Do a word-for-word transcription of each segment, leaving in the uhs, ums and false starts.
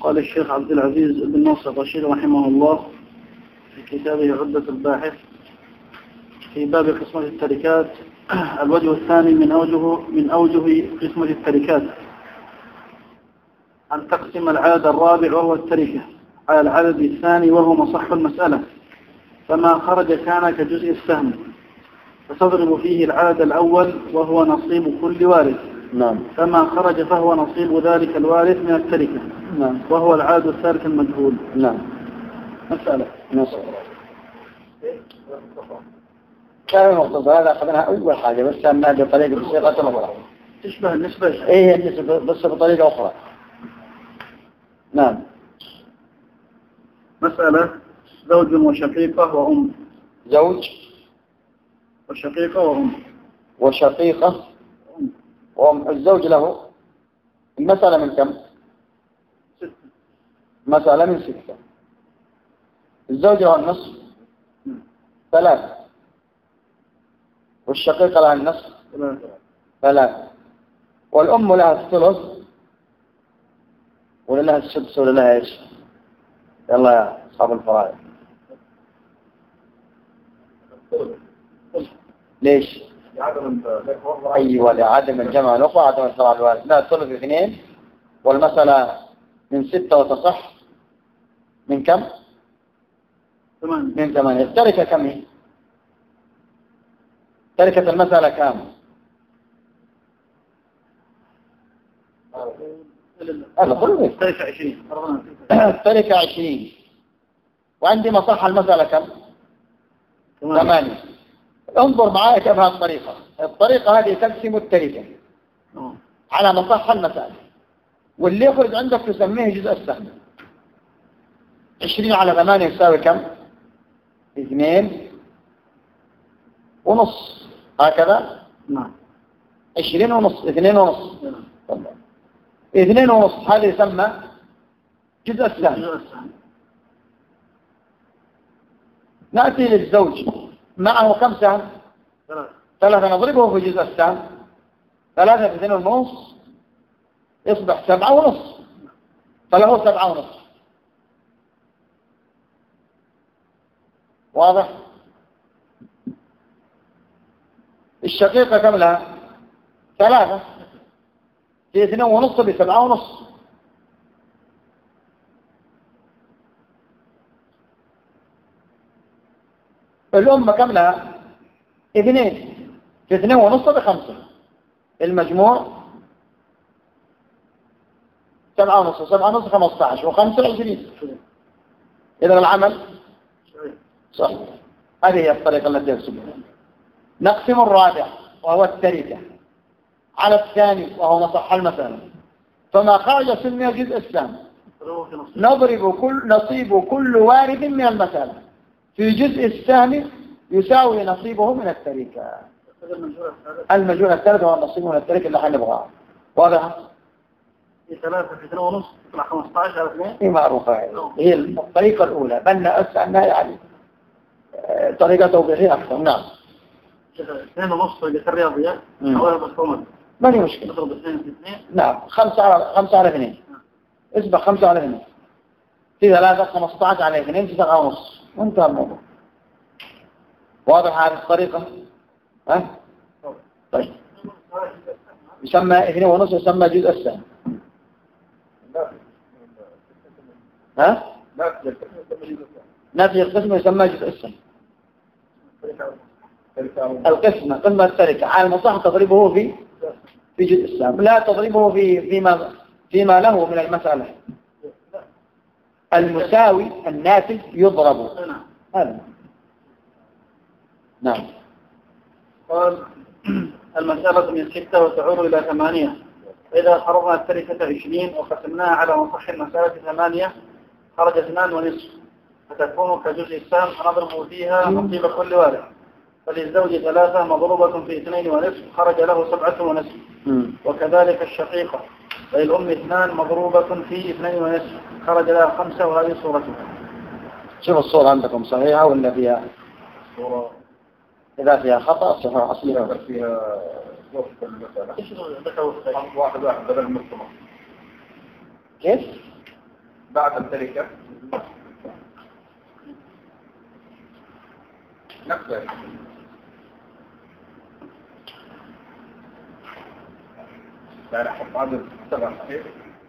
قال الشيخ عبد العزيز بن ناصر الرشيد رحمه الله في كتابه عدة الباحث في باب قسمة التركات. الوجه الثاني من أوجه من أوجه قسمة التركات أن تقسم العدد الرابع وهو التركة على العدد الثاني وهو مصح المسألة، فما خرج كان كجزء السهم، فتضرب فيه العدد الأول وهو نصيب كل وارث. نعم. فما خرج فهو نصيب ذلك الوارث من التركة. نعم. وهو العدد الثالث المجهول. نعم. مسألة نصب. كان المقصود هذا أخذناها أول حاجة، بس أنها بطريقة بصيغة أخرى تشبه النسبة. إيه النسبة بس بطريقة أخرى. نعم. مسألة زوج وشقيقة وأم. زوج وشقيقة وأم. وشقيقة وأم. الزوج له المسألة من كم؟ ستة. مسألة من ستة. الزوج له النصف ثلاثة، والشقيقة لها النصف ثلاثة. ثلاثة، والأم لها الثلث ولا لها السدس ولا لها إيش؟ يلا يا أصحاب الفرائض. ليش؟ أيوة لعدم الجمع الأخوة عدم الفرع الوارث. لا الثلث اثنين، والمسألة من ستة وتصح من كم؟ ثمانية. من ثمانية. التركة كم هي؟ تركة المسألة كم؟ التركة عشرين. التركة عشرين، وعندي مصح المسألة كم؟ ثمانية. انظر معايا كيف هذه الطريقة. الطريقة هذه تقسم التركة على مصح المسألة، واللي يخرج عندك تسميه جزء السهم. عشرين على ثمانية يساوي كم؟ اثنين ونص، هكذا. نعم. عشرين ونص، اثنين ونص. طبعا. اثنين ونص هذا يسمى جزء السهم. نأتي للزوج معه كم سهم؟ ثلاثة. ثلاثة نضربه في جزء السهم. ثلاثة في اثنين ونص يصبح سبعة ونص، فله سبعة ونص. واضح؟ الشقيقة كم لها؟ ثلاثة في اثنين ونص بسبعة ونص. الأم كم لها؟ اثنين في اثنين ونص بخمسة. المجموع سبعة ونص، سبعة ونص خمسة عشر، وخمسة عشرين. إذا العمل صح. هذه هي الطريقة التي يرسمها. نقسم الرابع وهو التركة على الثاني وهو مصح المسألة، فما خرج سمي جزء السهم. نضرب كل نصيب كل وارث من المسألة في جزء السهم يساوي نصيبه من التركة. المجهول الثالث هو النصيب من التركة اللي حنبغاه. واضح؟ في ثلاثة في اثنين ونص تطلع خمسة عشر على اثنين. هي معروفة. هي الطريقة الأولى، بل أنها يعني طريقة توضيحية أكثر. نعم. اثنين ونص في الرياضيات أولا بس ما هي مشكلة. نضرب اثنين في اثنين. نعم. خمسة على خمسة على اثنين. اسبق خمسة على اثنين. في ثلاثة خمسة عشر على اثنين في سبعة ونص. وانتهى الموضوع. واضح هذه الطريقة؟ ها؟ طيب. يسمى اثنين ونص يسمى جزء السهم. ها؟ نفي القسم يسمى جزء السهم. القسمة قسمة التركة على المصح تضربه في في جزء السهم، لا تضربه في فيما فيما له من المسألة. المساوي الناتج يضرب. هذا. نعم. قال المسألة من ستة وتعود إلى ثمانية. إذا فرضنا التركة عشرين وقسمناها على مصح المسألة ثمانية خرج اثنان ونصف، فتكون كجزء السهم فنضرب فيها نصيب كل وارث. فللزوج ثلاثة مضروبة في اثنين ونصف خرج له سبعة ونصف. وكذلك الشقيقة. فللأم اثنان مضروبة في اثنين ونصف خرج لها خمسة، وهذه صورتها. شوف الصورة عندكم صحيحة ولا فيها صورة؟ إذا فيها خطأ صحيح أصلي فيها واحد واحد بدل المجتمع. كيف؟ بعد التركة نقدر لا نحط عدد سبع صحيح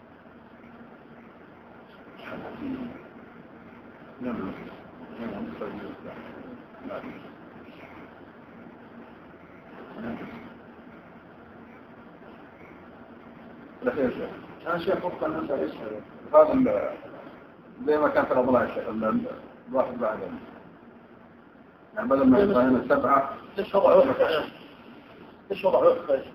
أنا شيء فرصة الناس يسهل هذا زي ما كان في الأضلاع الواحد بعد يعني بدل ما يبقى هنا سبعة ليش وضع ليش وضع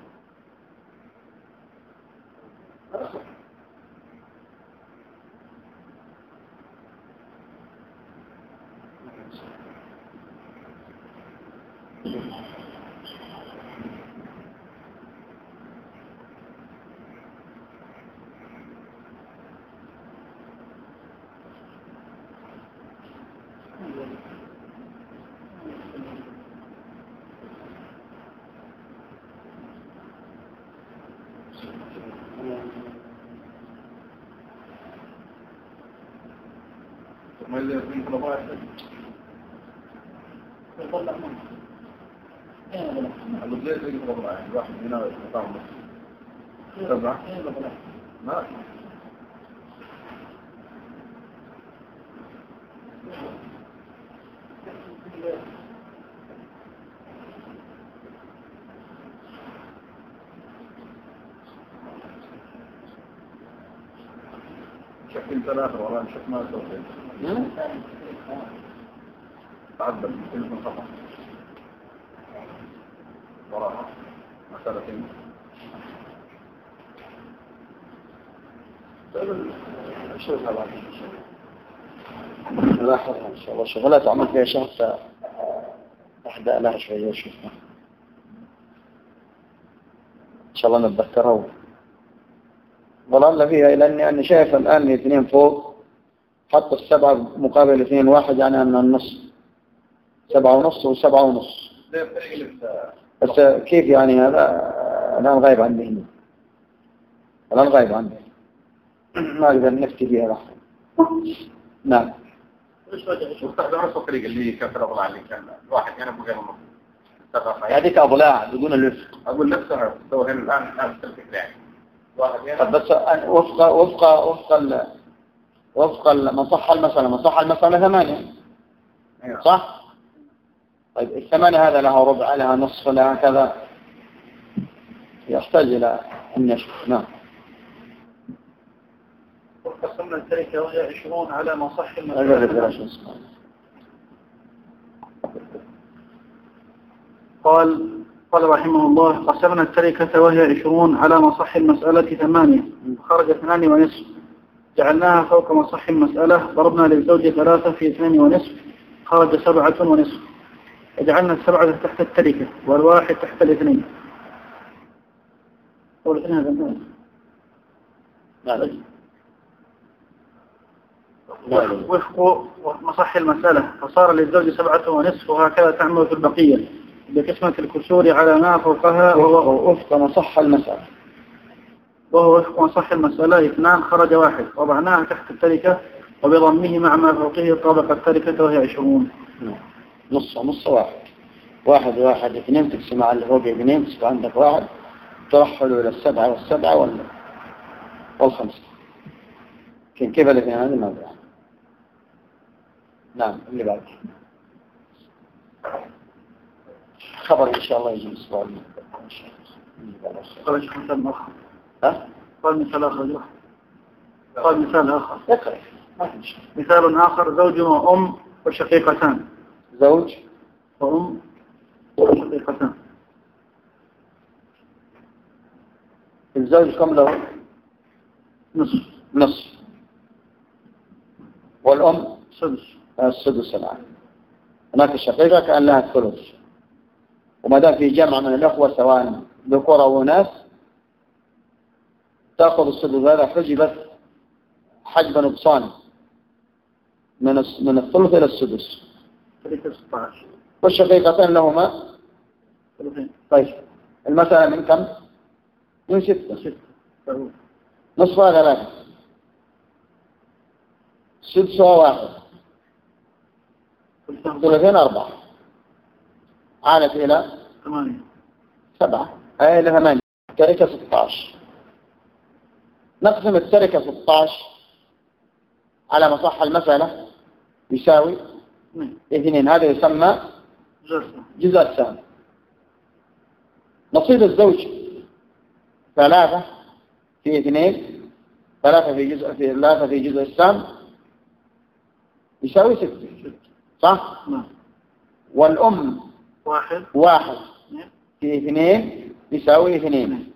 ما اللي في الأضلاع الأضلاع في الأضلاع يعني واحد هنا يطعم سبعة ما شكل ثلاثة ولا شك ما سويت تعدل من خطأ وراها مسألتين شوف هذا لاحظها إن شاء الله شغلات عمل فيها شهر أحدى لها شوية شوفها إن شاء الله نتذكرها ظلال فيها إلى أني أنا شايف الآن اثنين فوق حط السبعة مقابل اثنين واحد يعني أن النص سبعة ونص وسبعة ونص بس كيف يعني هذا الآن غايب عندي هنا الآن غايب عندي ما أقدر نفتي فيها لحظة نعم واستخدمنا الطريقة اللي كان في الأضلاع اللي كان الواحد هنا بغير النص هذيك أضلاع بدون اللف أقول نفسها تسوي هنا الآن نفس الفكرة يعني طب بس وفق وفق وفق ال وفق من صح المسألة من صح المسألة ثمانية صح؟ طيب الثمانية هذا لها ربع لها نصف لها كذا يحتاج إلى أن يشوف نعم وقسمنا التركة وهي عشرون على ما صح المسألة قال قال رحمه الله قسمنا التركة وهي عشرون على مصح المسألة ثمانية خرج اثنان ونصف جعلناها فوق مصح المسألة ضربنا للزوج ثلاثة في اثنين ونصف خرج سبعة ونصف وجعلنا السبعة تحت التركة والواحد تحت الاثنين والاثنين هذا وفق مصح المسألة فصار للزوج سبعة ونصف وهكذا تعمل في البقية بقسمة الكسور على ما فوقها وهو وفق مصح المسألة وهو وفق مصح المسألة اثنان خرج واحد وضعناها تحت التركة وبضمه مع ما فوقه طابق التركة وهي عشرون نص نص واحد واحد واحد اثنين تقسم على اللي فوق اثنين تصبح عندك واحد ترحله إلى السبعة والسبعة وال... والخمسة كان كيف الاثنين هذا ما أدري نعم اللي بعد خبر إن شاء الله يجي الأسبوع قال شيخ مثال آخر ها؟ قال مثال آخر قال مثال آخر ذكر مثال آخر زوج وأم وشقيقتان زوج وأم وشقيقتان الزوج كم له؟ نصف نصف والأم سدس السدس الآن هناك الشقيقة كان لها الثلث وما دام في جمع من الأخوة سواء ذكور أو ناس تأخذ السدس هذا حجبت حجب نقصان من من الثلث إلى السدس والشقيقتين لهما طيب المسألة من كم؟ من ستة نصفها ثلاثة سدسها واحد ثلاثين أربعة عالت إلى ثمانية سبعة أي إلى ثمانية. التركة ستة عشر. نقسم التركة ستة عشر على مصح المسألة يساوي اثنين. هذا يسمى جزء السهم. نصيب الزوج ثلاثة في اثنين، ثلاثة في جزء في ثلاثة في جزء السهم يساوي ستة، صح؟ نعم. والأم واحد واحد في اثنين يساوي اثنين.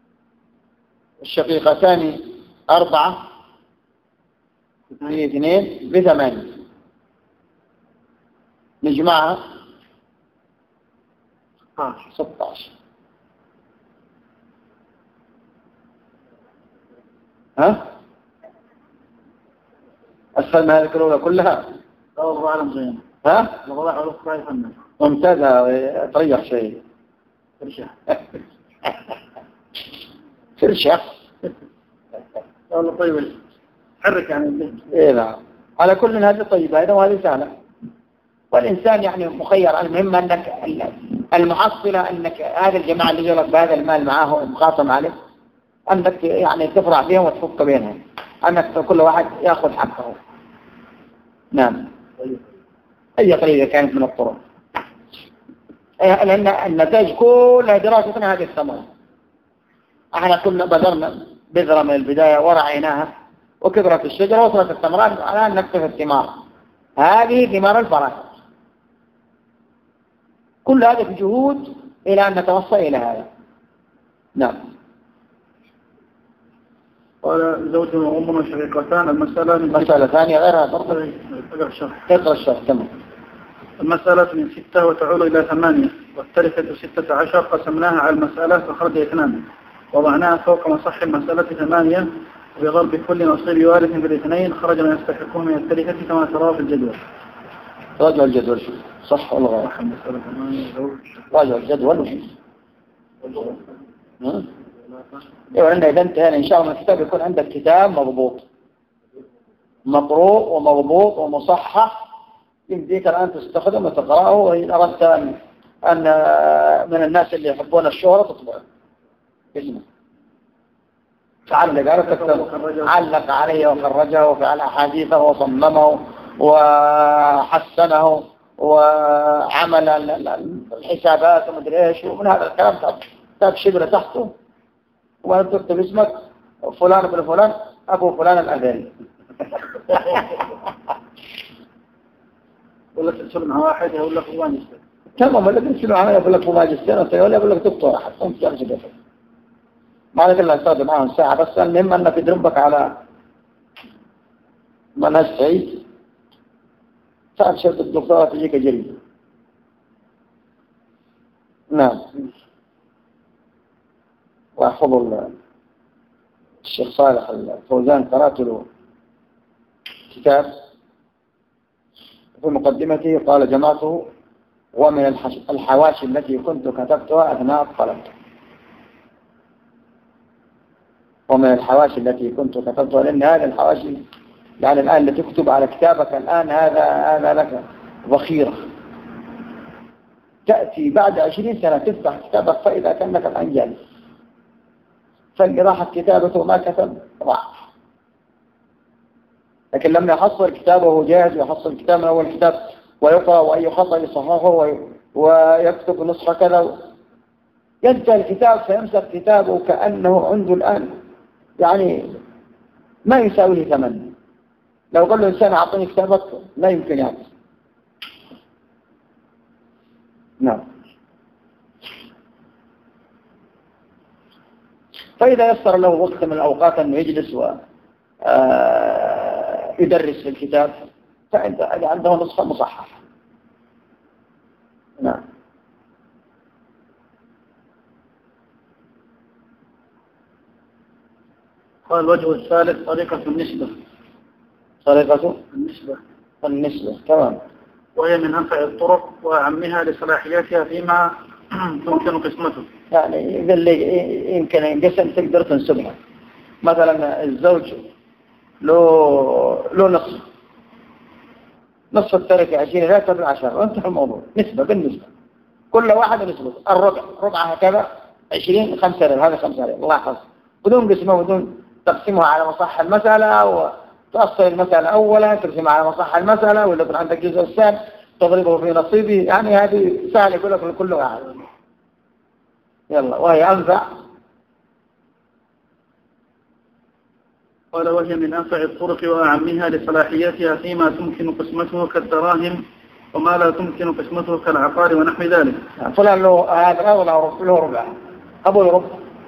الشقيقتان أربعة في اثنين بثمانية. نجمعها ستة عشر. ها؟ أسفل ما هذه الأولى كلها؟ الله أعلم زين. ها؟ الله أعلم كيف يفهم. ممتازة. تريح شيء. فرشة. فرشة. والله طيب. حرك يعني. إيه نعم. على كل هذه طيبة هذا وهذه سهلة. والإنسان يعني مخير. المهم أنك المحصلة أنك هذا الجماعة اللي جلت بهذا المال معاه مخاصم عليه أنك يعني تفرع فيهم وتفك بينهم، أنك كل واحد يأخذ حقه. نعم. أي قليلة كانت من الطرق، لأن النتائج كلها دراستنا هذه الثمرة. احنا كنا بذرنا بذرة من البداية ورعيناها وكبرت الشجرة وصلت الثمرات على أن نكتف الثمار. هذه ثمار الفرائض. كل هذا في جهود إلى أن نتوصل إلى هذا. نعم. قال زوج وأم شقيقتان. المسألة مسألة ثانية غيرها برضه. اقرأ الشرح. اقرأ الشرح. تمام. المسألة من ستة وتعود إلى ثمانية، والتركة ستة عشر. قسمناها على المسألة فخرج اثنان، وضعناها فوق مصح المسألة ثمانية، بضرب كل نصيب وارث بالاثنين خرج ما يستحقون من التركة كما ترى في الجدول. راجع الجدول شو صح ولا غلط؟ راجع الجدول. ايوه عندنا اذا انتهينا ان شاء الله من الكتاب يكون عندك كتاب مضبوط مقروء ومضبوط ومصحح يمديك الان تستخدمه وتقراه. وان اردت ان ان من الناس اللي يحبون الشهرة تطبعه اسمه تعلق على علق عليه وخرجه وفعل احاديثه وصممه وحسنه وعمل الحسابات ومدري ايش ومن هذا الكلام تاب شبر تحته وتكتب اسمك فلان بن فلان ابو فلان الاذاني. ولا ترسل مع واحد يقول لك هو ماجستير. تمام. ولا ترسل معاه يقول لك هو ماجستير انت ولا يقول لك دكتور حتى انت جالس كده. ما عليك الا استخدم معاهم ساعه بس. المهم انك تدربك على منهج سعيد. ساعة شرط الدكتوراه تجيك جريمة. نعم. وأحفظ الشيخ صالح الفوزان قرأت له كتاب في مقدمته قال جمعته ومن الحواشي التي كنت كتبتها أثناء الطلب. ومن الحواشي التي كنت كتبتها لأن هذه الحواشي يعني الآن لتكتب على كتابك الآن هذا هذا لك ذخيرة. تأتي بعد عشرين سنة تفتح كتابك فإذا كأنك الآن جالس. فاللي راحت كتابته ما كتب راح. لكن لما يحصل كتابه وهو جاهز ويحصل كتاب من أول كتاب ويقرأ وأي خطأ يصححه ويكتب نسخة كذا ينتهي الكتاب فيمسك كتابه كأنه عنده الآن يعني ما يساويه ثمن. لو قال له إنسان أعطيني كتابك لا يمكن يعطي. نعم. فإذا يسر له وقت من الأوقات أنه يجلس ويدرس في الكتاب فعنده نسخة مصححة. نعم. قال الوجه الثالث طريقة النسبة. طريقة النسبة النسبة تمام. وهي من أنفع الطرق وأعمها لصلاحياتها فيما تمكن قسمته. يعني إذا اللي يمكن ينقسم تقدر تنسبها. مثلا الزوج له له نصف نصف التركة عشرين لا تبع عشر وانتهى الموضوع. نسبة بالنسبة كل واحد نسبة الربع ربع هكذا عشرين خمسة ريال هذا خمسة ريال لاحظ بدون قسمه بدون تقسيمها على مصح المسألة وتأصل المسألة أولا تقسمها على مصح المسألة ولا يكون عندك جزء الثاني تضربه في نصيبه يعني هذه سهلة يقول لك لكل واحد يلا وهي أنفع. قال وهي من أنفع الطرق وأعمها لصلاحيتها فيما تمكن قسمته كالدراهم وما لا تمكن قسمته كالعقار ونحو ذلك. فلان له هذا ولا له ربع أبو ربع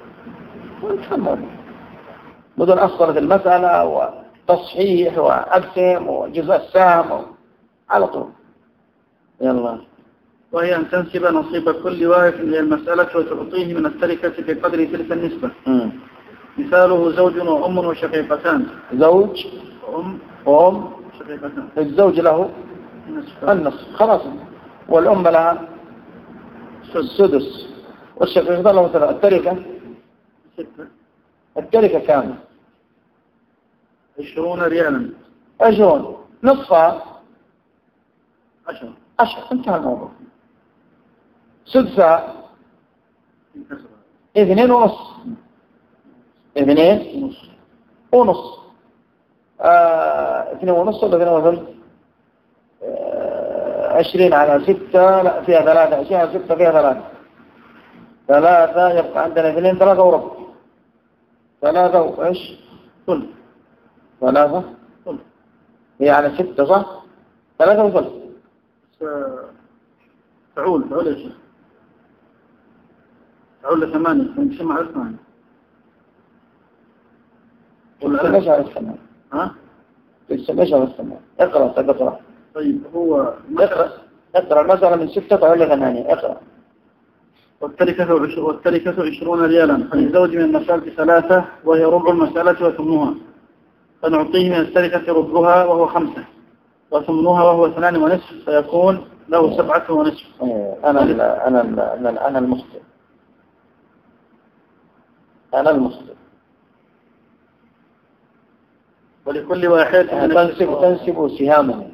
بدون أصلت المسألة وتصحيح وأقسم وجزء السهم على طول. يلا وهي أن تنسب نصيب كل واحد من المسألة وتعطيه من التركة بقدر تلك النسبة. م. مثاله زوج وأم وشقيقتان. زوج وأم وأم وشقيقتان. الزوج له النصف النصف خلاص والأم لها السدس والشقيقتان له ثلاثة. التركة ستة. التركة كاملة عشرون ريالا. عشرون نصفها عشرة. عشرة انتهى الموضوع. سدسها اثنين ونص اثنين ونص ونص آه، اثنين ونص ولا اثنين وثلث آه، عشرين على ستة لا فيها ثلاثة عشرين على ستة فيها ثلاثة ثلاثة يبقى عندنا اثنين ثلاثة وربع ثلاثة وإيش ثلث ثلاثة ثلث هي على ستة صح ثلاثة وثلث فعول فعول يا شيخ فعول لثمانية نمشي مع الثمانية تسميش على الثمانية ها تسميش على الثمانية اقرأ تقرأ. طيب هو اقرأ اقرأ المسألة من ستة تعول ثمانية اقرأ. والتركة والتركة عشرون ريالا فللزوج من المسألة ثلاثة وهي ربع المسألة وثمنها فنعطيه من التركة ربعها وهو خمسة وثمنها وهو اثنان ونصف فيكون له سبعة ونصف. أنا ال أنا ال أنا أنا المخطئ أنا المخطئ. ولكل واحد تنسب تنسب سهامه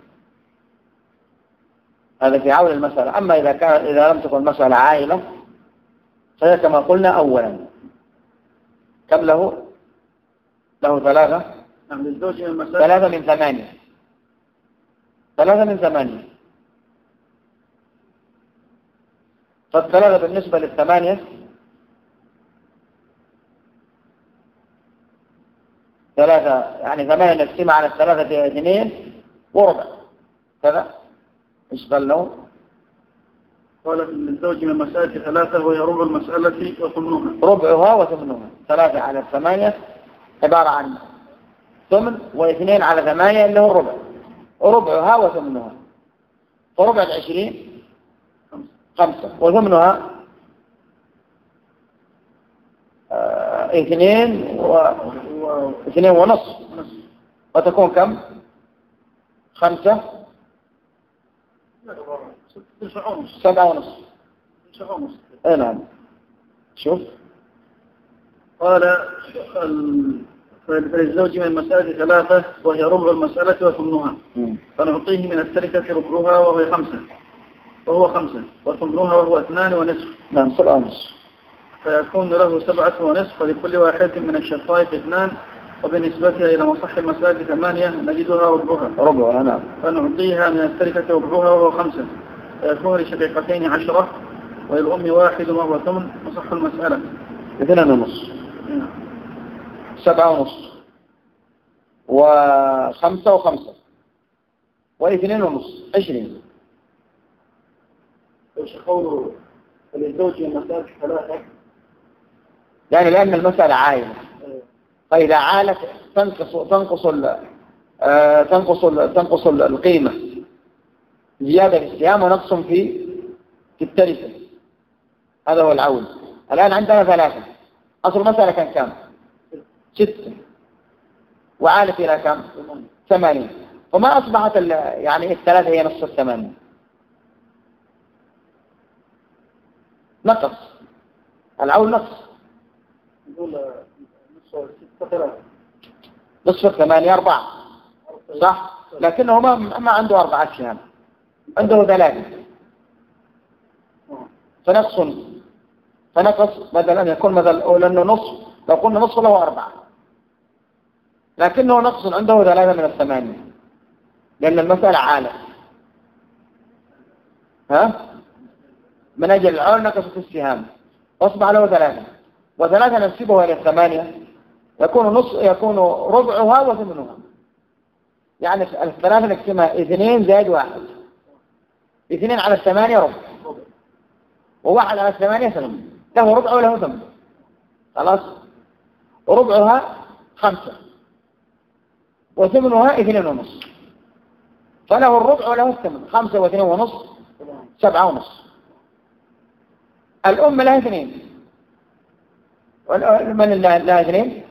هذا في عول المسألة. أما إذا كان إذا لم تكن المسألة عائلة فهي كما قلنا أولا كم له له ثلاثة نعم للزوج من المسألة ثلاثة من ثمانية ثلاثة من ثمانية فالثلاثة بالنسبة للثمانية ثلاثة يعني ثمانية نقسمها على الثلاثة اثنين وربع كذا ايش قال له؟ قال للزوج من المسألة ثلاثة وهي ربع المسألة وثمنها ربعها وثمنها ثلاثة على الثمانية عبارة عن ثمن واثنين على ثمانية اللي هو الربع ربعها وثمنها فربع العشرين خمسة وثمنها آه اثنين و... اثنين ونصف وتكون كم خمسة سبعة ونصف اي نعم. شوف قال فللزوج من المسألة ثلاثة وهي ربع المسألة وثمنها فنعطيه من التركة ربعها وهو خمسة وهو خمسة وثمنها وهو اثنان ونصف نعم سبعة ونصف فيكون له سبعة ونصف ولكل واحد من الشقائق اثنان وبنسبتها إلى مصح المسألة ثمانية نجدها ربعها ربعها نعم فنعطيها من التركة ربعها وهو خمسة فيكون لشقيقتين عشرة وللأم واحد وهو ثمن مصح المسألة اثنان ونصف سبعة ونصف وخمسة وخمسة واثنين ونصف عشرين. ايش قوله فللزوج من المسألة ثلاثة يعني لأن المسألة عائلة فإذا عالت تنقص تنقص ال تنقص ال تنقص القيمة زيادة في السهام ونقص في في التركة هذا هو العول. الآن عندنا ثلاثة أصل المسألة كان كم ستة وعالت إلى كم ثمانية وما أصبحت يعني الثلاثة هي نصف الثمانية نقص العول نقص نقول نصف ستة ثلاثة نصف الثمانية أربعة صح لكنه ما ما عنده أربعة سهام، عنده ثلاثة، فنقص فنقص بدل أن يكون مثل لأنه نصف، لو قلنا نصف له أربعة، لكنه نقص عنده ثلاثة من الثمانية، لأن المسألة عالة، ها من أجل العول نقصت السهام أصبح له ثلاثة، وثلاثة ننسبها إلى الثمانية يكون نص يكون ربعها وثمنها، يعني الثلاثة نقسمها اثنين زائد واحد، اثنين على الثمانية ربع، وواحد على الثمانية ثمن، له ربع وله ثمن، خلاص. ربعها خمسة وثمنها اثنين ونص، فله الربع وله الثمن، خمسة واثنين ونص سبعة ونص. الأم لها اثنين، من لها اثنين؟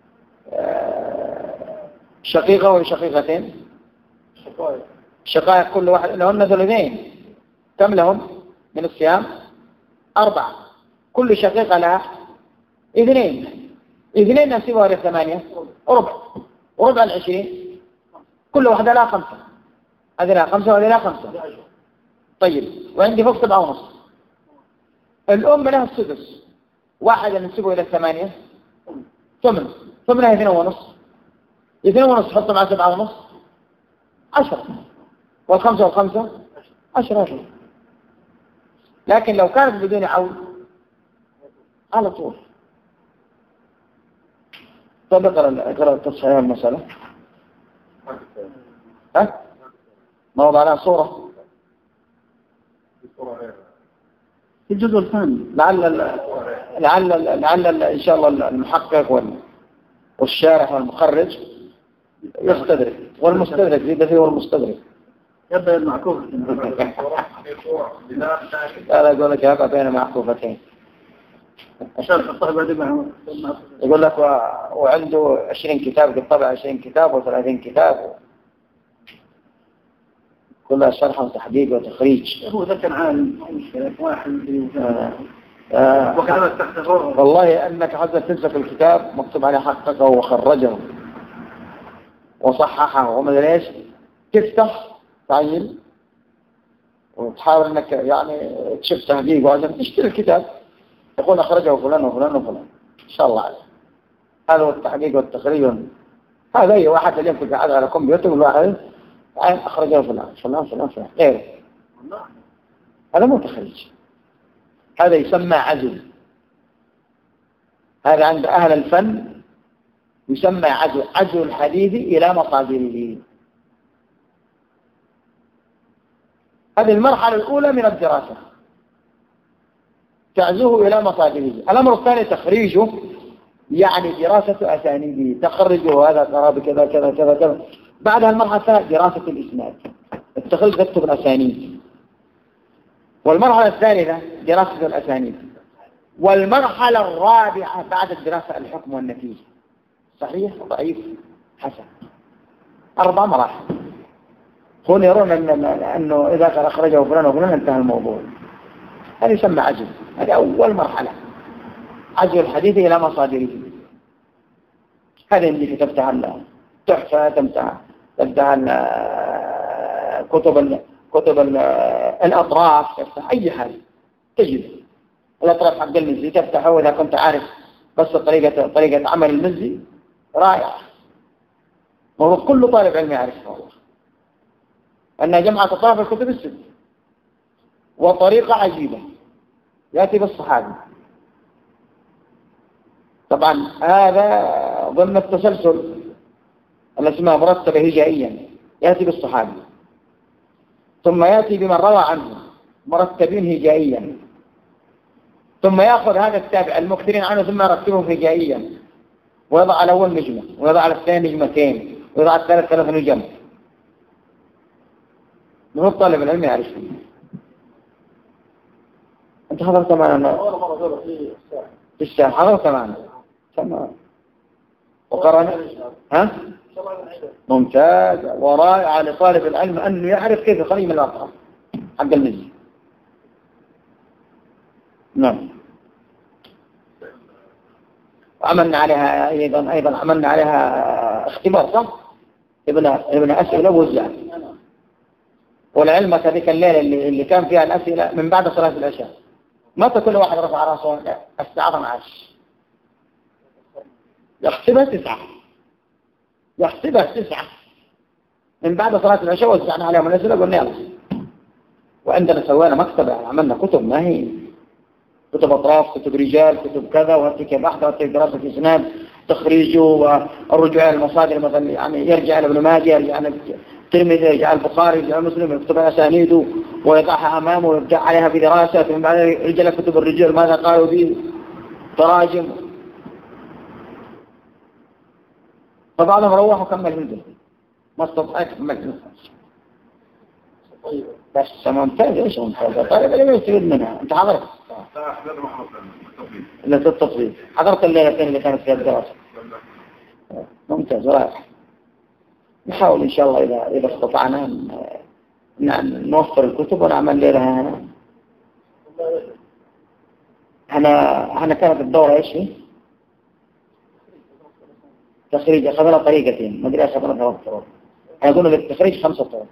شقيقة وشقيقتين، شقائق كل واحد لهن ثلثين، كم لهم من الصيام؟ أربعة، كل شقيقة لها اثنين، اثنين نسيبها للثمانية ربع، وربع العشرين كل واحدة لها خمسة، هذه لها خمسة وهذه لها خمسة. طيب، وعندي فوق سبعة ونص. الأم لها السدس، واحد نسيبه إلى الثمانية ثمن، ثمنها اثنين ونص، اثنين ونص حط مع سبعة ونص عشرة، والخمسة والخمسة عشرة عشرة. لكن لو كانت بدون عول على طول. طب اقرأ اقرأ تصحيح المسألة. ها؟ ما وضع لها صورة في الجزء الثاني. لعل لعل لعل إن شاء الله المحقق والشارح والمخرج يستدرك، والمستدرك زيد فيه والمستدرك يبدأ المعكوف. لا لا يقول لك يبقى بين معكوفتين. يقول لك وعنده عشرين كتاب، قد طبع عشرين كتاب وثلاثين كتاب، كلها شرح وتحقيق وتخريج. هو ذا كان عالم مشكلة واحد آه. وكلمة تحتفظ. والله أنك حتى تمسك الكتاب مكتوب عليه حققه وخرجه وصححه وما أدري ايش، تفتح تعين وتحاول أنك يعني تشوف تحقيق وعشان تشتري الكتاب يقول أخرجه فلان وفلان وفلان إن شاء الله عليه. هذا هو التحقيق والتخريج. هذا أي واحد اليوم في قاعد على كمبيوتر والواحد أخرجه فلان فلان فلان فلان غيره، هذا مو تخريج، هذا يسمى عزل. هذا عند أهل الفن يسمى عزل، عزل الحديث إلى مصادره. هذه المرحلة الأولى من الدراسة، تعزوه إلى مصادره. الأمر الثاني تخريجه، يعني دراسة أسانيده، تخرجه هذا قرابة كذا كذا كذا كذا. بعدها المرحلة الثانية دراسة الإسناد، التخريج تكتب الأسانيد. والمرحلة الثالثة دراسة الأسانيد. والمرحلة الرابعة بعد الدراسة الحكم والنتيجة، صحيح ضعيف حسن. أربع مراحل. هون يرون أن أنه إذا كان أخرجه فلان وفلان انتهى الموضوع. هذا يسمى عزل، هذه أول مرحلة، عزل الحديث إلى مصادره. هذا اللي كتبتها التحفة، تمتع تفتح كتب كتب الأطراف، تفتح أي حاجة تجد الأطراف حق المزي تفتحه، وإذا كنت عارف بس طريقة طريقة عمل المزي رائع، المفروض كل طالب علم يعرفها والله، أنها جمعت أطراف الكتب الست وطريقة عجيبة يأتي بالصحابي. طبعا هذا ضمن التسلسل الأسماء مرتبة هجائيا، يأتي بالصحابي ثم يأتي بمن روى عنه مرتبين هجائيا، ثم يأخذ هذا التابع المكثرين عنه ثم يرتبهم هجائيا، ويضع على أول نجمة، ويضع على الثاني نجمتين، ويضع على الثالث ثلاث نجم. من الطالب العلم يعرف. أنت حضرت معنا في الساحة، حضرت معنا تمام وقرأنا ها ممتاز ورائع لطالب العلم أنه يعرف كيف يخرج من الأطراف حق المزي. نعم. عملنا عليها أيضا أيضا عملنا عليها اختبار صح؟ ابن ابن أسئلة وزع. والعلم هذيك الليلة اللي, اللي كان فيها الأسئلة من بعد صلاة العشاء متى كل واحد رفع راسه؟ الساعة اثنتا عشرة يحسبها تسعة يحسبها تسعة من بعد صلاة العشاء وزعنا عليهم الأسئلة قلنا يلا. وعندنا سوينا مكتبة عملنا كتب، ما هي كتب أطراف، كتب رجال، كتب كذا، وهاتيك بحث وهاتيك دراسة إسناد تخريجه والرجوع إلى المصادر مثلا، يعني يرجع إلى ابن ماجه، يرجع إلى الترمذي، يرجع إلى البخاري، يرجع إلى مسلم، يكتب أسانيده ويضعها أمامه ويرجع عليها في دراسة، ثم بعد يرجع كتب الرجال ماذا قالوا فيه تراجم. فبعضهم روح وكمل هندسة ما استطاع يكمل هندسة. بس ممتاز. ايش ممتاز؟ طيب اللي ما يستفيد منها انت حضرت لا التطبيق حضرت الليلتين اللي كانت فيها الدراسة. ممتاز ورائع. نحاول ان شاء الله اذا اذا استطعنا ان نوفر الكتب ونعمل لها هنا. انا انا كانت الدورة ايش هي؟ تخريج. اخذنا طريقتين ما ادري اخذنا ثلاث طرق. احنا قلنا للتخريج خمسة طرق.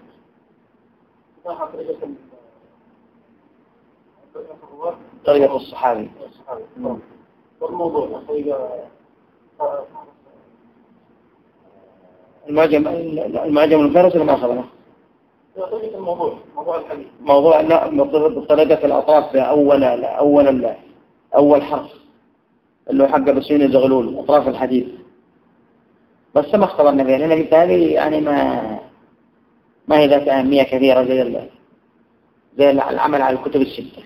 طريقة الصحابي. والموضوع طريقة المعجم المعجم المفرس اللي ما أخذنا. طريقة الموضوع موضوع الحديث. موضوع لا بطريقة الأطراف أول لا أول لا أول حرف اللي هو حق بسيوني زغلول أطراف الحديث. بس ما اختبرنا فيها لأن بالتالي يعني ما ما هي ذات أهمية كبيرة زي الله زي العمل على الكتب الستة.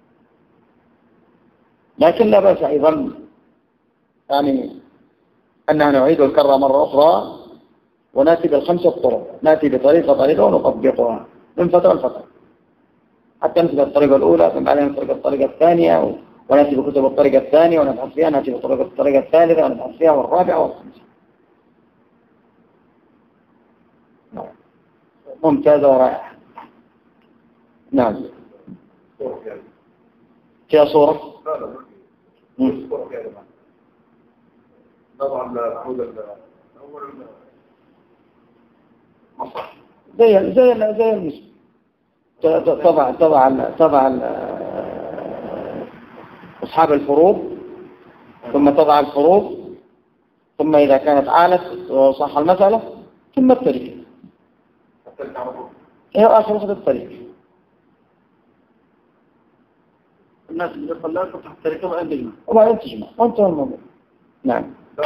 لكن لا بأس أيضا يعني أننا نعيد الكرة مرة أخرى ونأتي بالخمسة الطرق، نأتي بطريقة طريقة ونطبقها من فترة لفترة حتى نأتي بالطريقة الأولى ثم بعدين نأتي بالطريقة الثانية ونأتي بكتب الطريقة الثانية ونبحث فيها، نأتي بطريقة الطريقة الثالثة ونبحث فيها والرابعة والخامسة. ممتازة ورائعة. نعم. فيها صورة؟ لا لا صورة فيها جماعة. طبعا العود الأول مصح. زي زي زي المسلم. طبعا طبعا طبعا أصحاب الفروض ثم تضع الفروض ثم إذا كانت عالت وصح المسألة ثم التركيب. هي آخر وقت الطريق. الناس اللي يصلون تفتح التركيب وين تجمع وبعدين تجمع وانتهى الموضوع. نعم.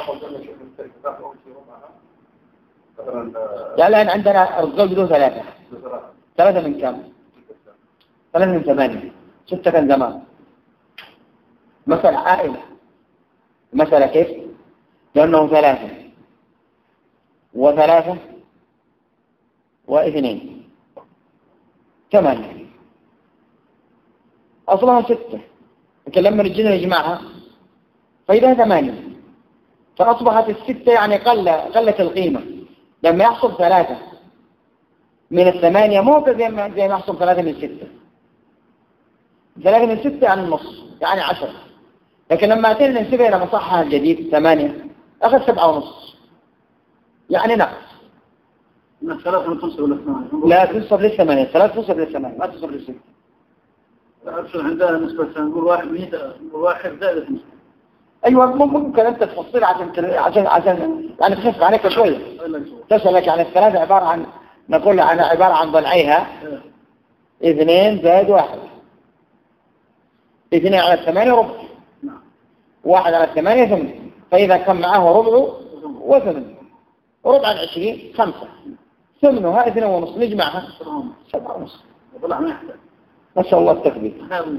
لا الآن عندنا الرجال بدون ثلاثة. ثلاثة من كم؟ ثلاثة من ثمانية. ستة كان زمان. مثلا عائلة. مثلا كيف؟ لأنه ثلاثة وثلاثة واثنين ثمانية أصلها ستة، لكن لما نجينا نجمعها فإذا ثمانية فأصبحت الستة يعني قل قلت القيمة. لما يحصل ثلاثة من الثمانية مو زي ما زي ما يحصل ثلاثة من ستة. ثلاثة من ستة يعني النص يعني عشرة، لكن لما أتينا ننسبها إلى مصحها الجديد ثمانية أخذ سبعة ونص يعني نقص. ثلاثة من تنصب للثمانية. لا تنصب للثمانية، ثلاثة تنصب للثمانية ما تنصب للستة. أبشر عندها نسبة نقول واحد مية نقول واحد زائد نسبة. أيوة ممكن أنت تفصيل عشان عشان عشان يعني تخف عليك شوية. تسألك عن الثلاثة عبارة عن نقول عن عبارة عن ضلعيها اثنين زائد واحد. اثنين على الثمانية ربع. واحد على الثمانية ثمانية. فإذا كان معه ربع وثمانية. ربع عن عشرين خمسة. ثمنها اثنين ونص نجمعها سبعة ونص. طلع ما يحتاج. ما شاء الله التكبير.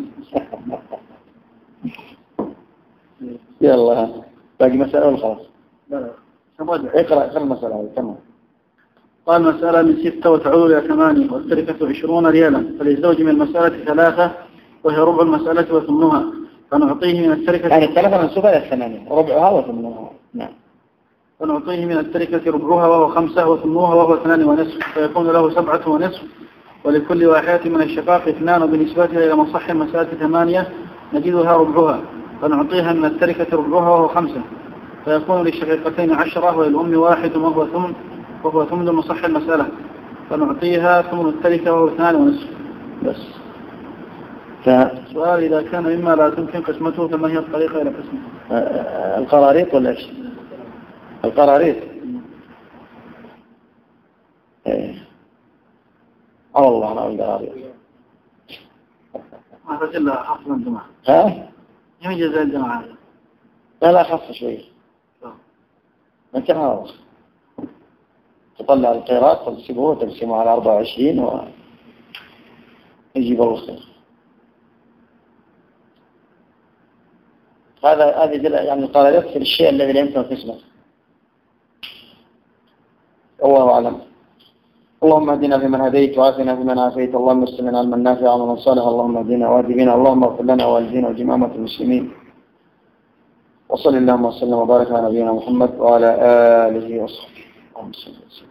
يلا باقي مسألة ولا خلاص؟ لا لا. اقرأ اقرأ المسألة هذه تمام. قال مسألة من ستة وتعود إلى ثمانية والتركة عشرون ريالا، فللزوج من المسألة ثلاثة وهي ربع المسألة وثمنها، فنعطيه من التركة يعني الثلاثة منسوبة إلى الثمانية ربعها وثمنها. نعم. فنعطيه من التركة ربعها وهو خمسة وثمنها وهو اثنان ونصف، فيكون له سبعة ونصف، ولكل واحدة من الشقاق اثنان، وبنسبتها إلى مصح المسألة ثمانية نجدها ربعها، فنعطيها من التركة ربعها وهو خمسة، فيكون للشقيقتين عشرة وللأم واحد وهو ثمن، وهو ثمن المصح المسألة، فنعطيها ثمن التركة وهو اثنان ونصف بس. ف... سؤال: إذا كان مما لا تمكن قسمته فما هي الطريقة إلى قسمه؟ القراريط ولا إيش؟ القراريط. إيه. الله أنا القراريط. ما رجل لها حفظ الجماعة. ها؟ يوجد زي الجماعة. لا لا خف شوي. ما كان هذا. تطلع القيراط تقسمه وتقسمه على أربعة وعشرين ويجيب الله خير. هذا هذه يعني القراريط في الشيء الذي لا يمكن قسمه. الله أعلم. اللهم اهدنا فيمن هديت وعافنا فيمن عافيت، اللهم استمعنا علما نافعا ومن صالح، اللهم اهدنا واهد بنا، اللهم اغفر لنا والدينا وجماعة المسلمين. وصل اللهم وسلم وبارك على نبينا محمد وعلى آله وصحبه. اللهم صل وسلم.